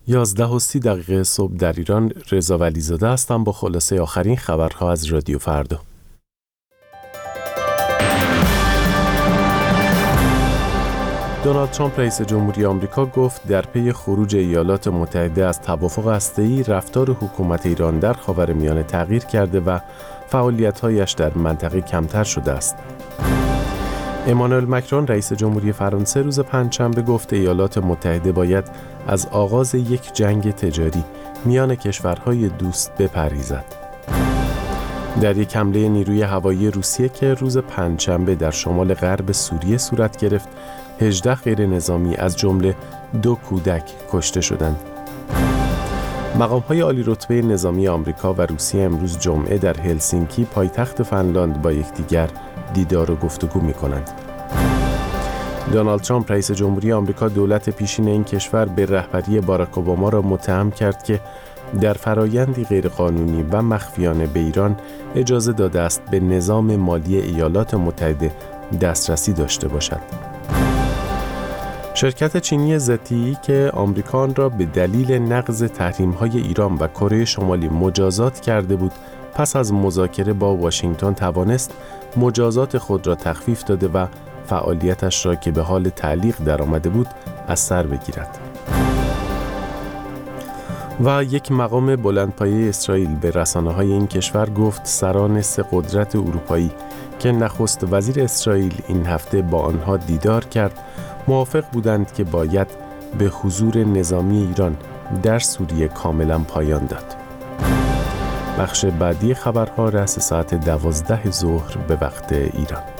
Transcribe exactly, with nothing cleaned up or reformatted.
یازده و سی دقیقه صبح در ایران. رضا ولیزاده هستم با خلاصه آخرین خبرها از رادیو فردا. دونالد ترامپ رئیس جمهوری آمریکا گفت در پی خروج ایالات متحده از توافق هسته‌ای، رفتار حکومت ایران در خاورمیانه تغییر کرده و فعالیت‌هایش در منطقه کمتر شده است. امانوئل مکرون رئیس جمهوری فرانسه روز پنجشنبه گفت ایالات متحده باید از آغاز یک جنگ تجاری میان کشورهای دوست بپرهیزد. در یک حمله نیروی هوایی روسیه که روز پنجشنبه در شمال غرب سوریه صورت گرفت، هجده غیر نظامی از جمله دو کودک کشته شدند. مقام‌های عالی رتبه نظامی آمریکا و روسیه امروز جمعه در هلسینکی پایتخت فنلاند با یکدیگر دیدار و گفتگو می‌کنند. دونالد ترامپ رئیس جمهوری آمریکا دولت پیشین این کشور به رهبری باراک اوباما را متهم کرد که در فرایندی غیرقانونی و مخفیانه به ایران اجازه داده است به نظام مالی ایالات متحده دسترسی داشته باشد. شرکت چینی زتی که آمریکا آن را به دلیل نقض تحریم‌های ایران و کره شمالی مجازات کرده بود، پس از مذاکره با واشنگتن توانست مجازات خود را تخفیف داده و فعالیتش را که به حال تعلیق درآمده بود از سر بگیرد. و یک مقام بلندپایه اسرائیل به رسانه‌های این کشور گفت سران سه قدرت اروپایی که نخست وزیر اسرائیل این هفته با آنها دیدار کرد، موافق بودند که باید به حضور نظامی ایران در سوریه کاملا پایان داد. بخش بعدی خبرها رأس ساعت دوازده ظهر به وقت ایران.